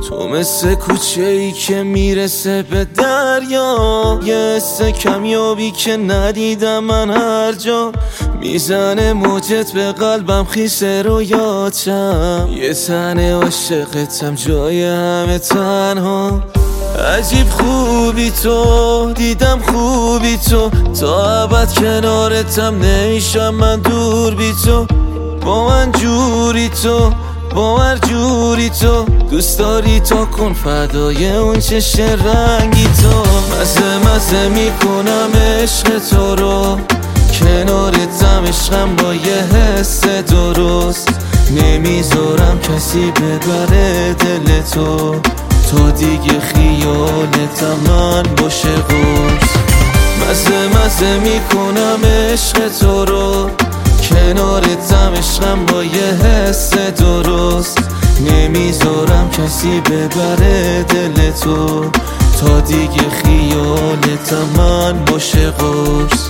تو مثل کوچه ای که میرسه به دریا، یه حس کمیابی که ندیدم من هر جا. میزنه موجت به قلبم خیسه رویاتم، یه تنه عاشقتم جای همه تنها. عجیب خوبی تو، دیدم خوبی تو، تا ابد کنارتم نمیشم من دور بی تو. با من جوری تو، با هر جوری تو، دوست داری تا کن فدای اون چشم رنگی تو. مزه میکنم عشق تو رو، کنارتم عشقم با یه حس درست. نمیذارم کسی ببره دل تو، تا دیگه خیالتم من باشه قرص. مزه میکنم عشق تو رو، کنارتم عشقم با یه حس درست. نمیذارم کسی ببره دل تو، تا دیگه خیالتم من باشه قرص.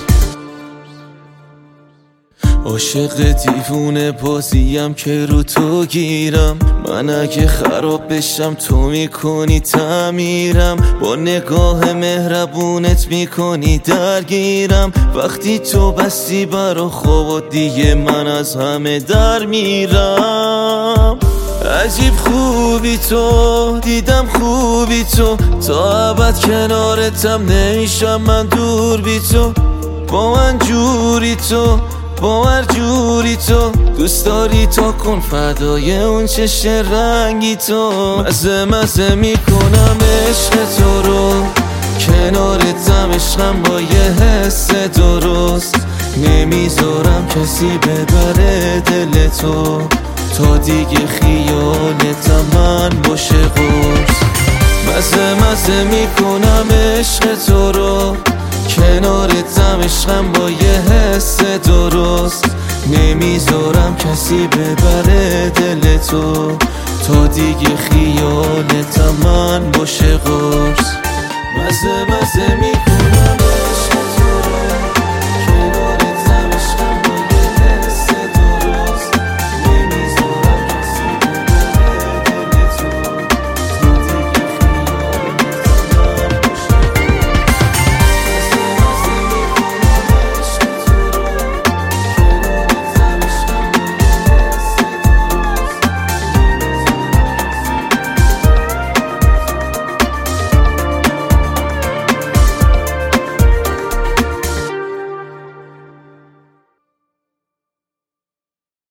عاشق دیوونه بازیم که رو تو گیرم، من اگه خراب بشم تو میکنی تعمیرم. با نگاه مهربونت میکنی درگیرم، وقتی تو بستی برا خوابات دیگه من از همه در میرم. عجیب خوبی تو، دیدم خوبی تو، تا ابد کنارتم نمیشم من دور بی تو. با من جوری تو، با هر جوری تو، دوست داری تا کن فدای اون چشم رنگی تو. مزه میکنم عشق تو رو، کنارتم عشقم با یه حس درست. نمیذارم کسی ببره دل تو، تا دیگه خیالتم من باشه قرص. مزه میکنم عشق تو رو، کنارتم عشقم با یه حس درست. نمیذارم کسی ببره دل تو، تا دیگه خیالتم من باشه قرص. مزه میکنم